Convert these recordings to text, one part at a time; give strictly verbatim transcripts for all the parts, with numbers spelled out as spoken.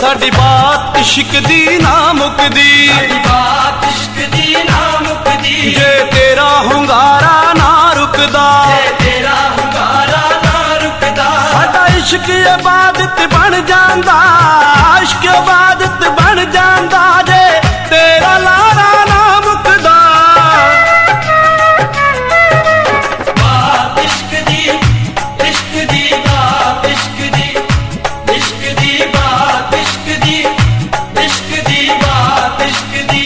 साडी बात इश्क दी ना मुकदी, साडी बात इश्क दी ना मुकदी। जे तेरा हुंगारा ना रुकदा, जे तेरा हुंगारा ना रुकदा। साडा इश्क इबादत बन जांदा, इश्क इबादत बन जांदा। जे तेरा लारा ना मुकदा, बात इश्क दी, इश्क दी बात इश्क दी, इश्क दी बात इश्क दी, इश्क दी बात इश्क दी।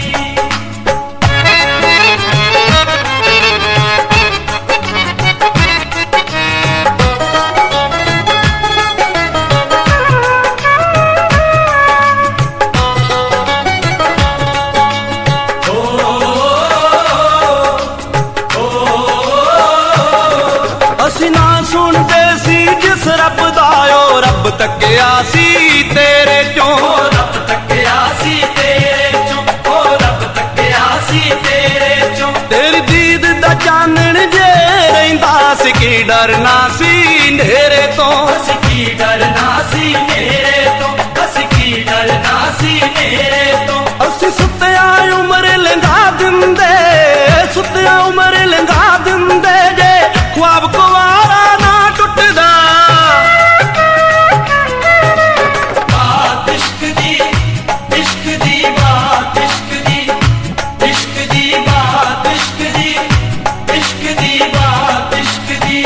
असी ना सुनते सी जिस रब दा, ओ रब तक्या सी तेरे चों, रब तक्या सी तेरे चों, ओ रब तक्या सी तेरे चों। तेरी दीद दा चानण जे रहिंदा सी, की डरना सी अंधेरे तो। अस की डरना सी मेरे तो, अस की डरना सी मेरे तो। असी सुत्तिया उम्र लंघा दिंदे, सुत्तिया उम्र लंघा दिंदे। जे ख्वाब कुवारा ना टुटदा, बात इश्क दी, इश्क दी बात इश्क दी, इश्क दी बात इश्क दी, इश्क दी बात इश्क दी।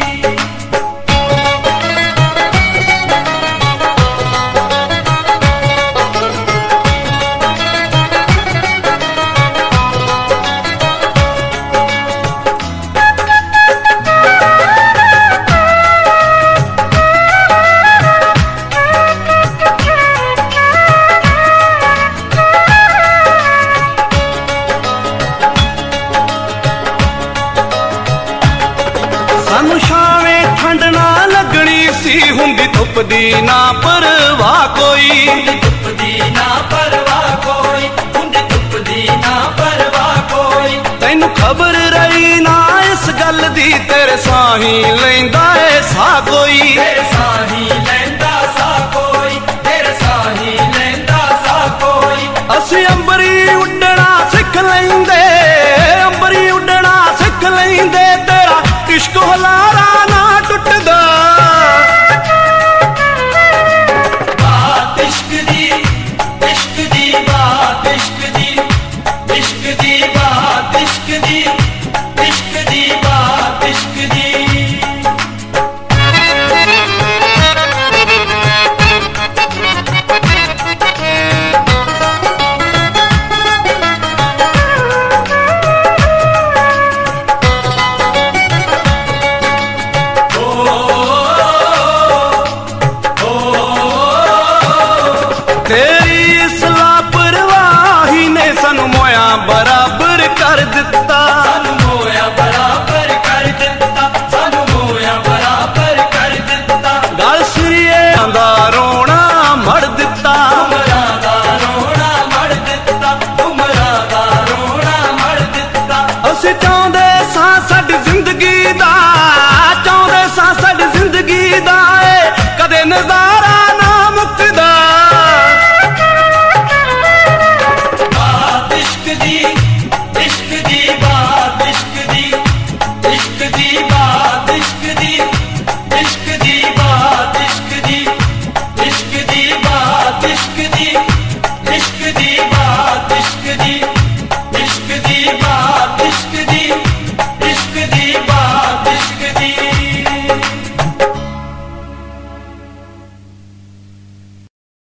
सानू छावें ठंड ना लगनी सी, हुंदी धुप दी ना परवाह कोई। हुंदी धुप दी ना परवाह कोई, हुंदी धुप दी ना परवाह कोई। तैनू खबर रही ना इस गल दी, तेरे साही लैंदा ऐ सा कोई। तेरे साही